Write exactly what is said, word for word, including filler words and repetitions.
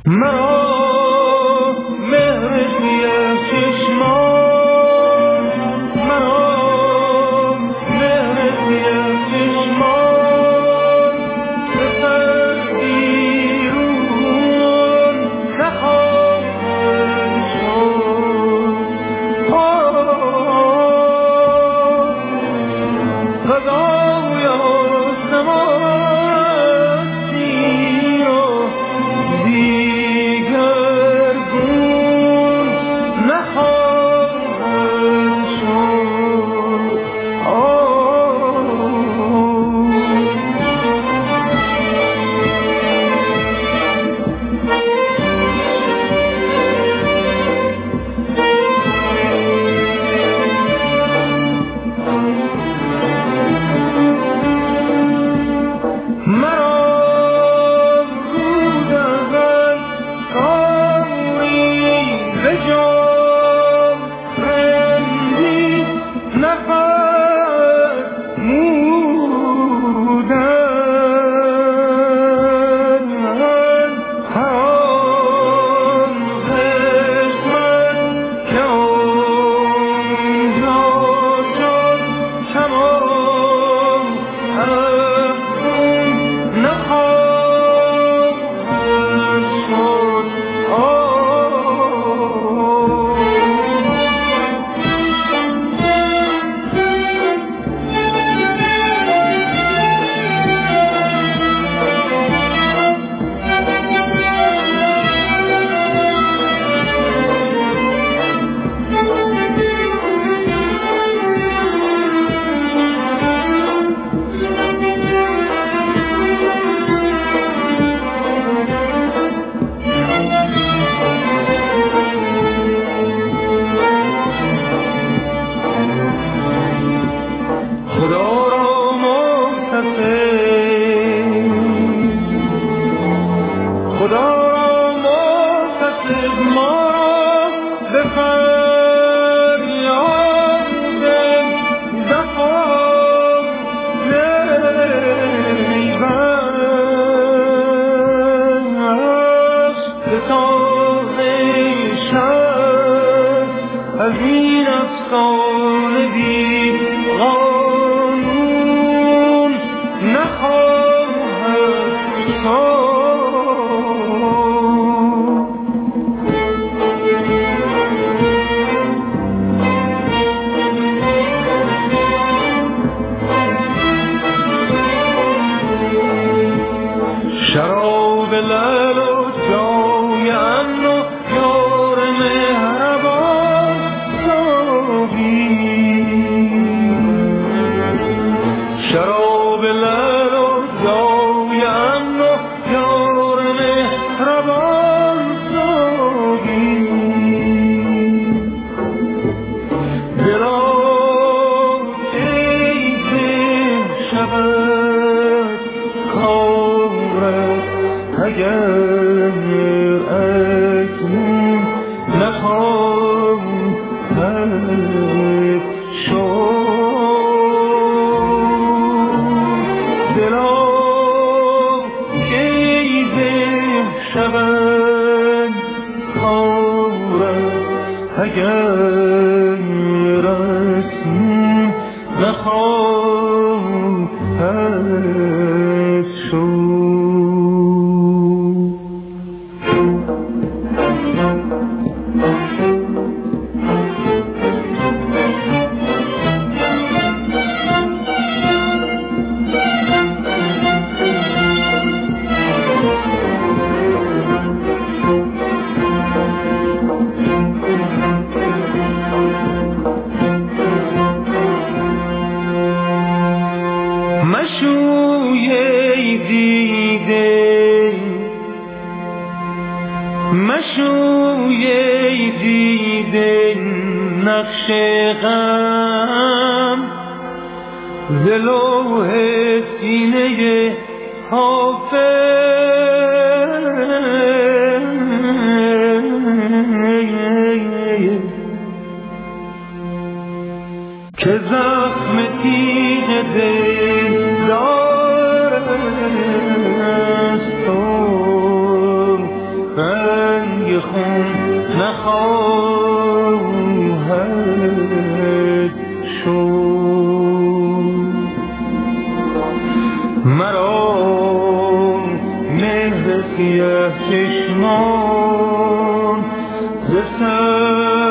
مرا مهرش بیه چشمان، مرا مهرش بیه چشمان، بسر بیرون نخواهد شد. غذای آسمان سیر و دیگرگون نخواهد شد. مرا رود اول کاری به جان رندی نفرمودن، هر آن قسمت که آنجا شد تمام افزون نخواهد شد. خدا را محتسب، خدا را محتسب ما را به فریاد زفاف نیبست، به تاز شب از این افسانه بی قانون نخواهد شد. شراب لعل و جای امن و یار مهربان ساقی، شراب لعل و جای امن و یار مهربان ساقی، دلا ای که شود کارت اگر اکنون نخواهد شد. دلا کی به شود کارت اگر اکنون نخواهد شد. مشوی دیده، مشوی دیده نقش غم ز لوح سینه حافظ، که زخم تیغ دل دارست و جای خون نخواهد شد. مرا مهر سیه چشمان ز سر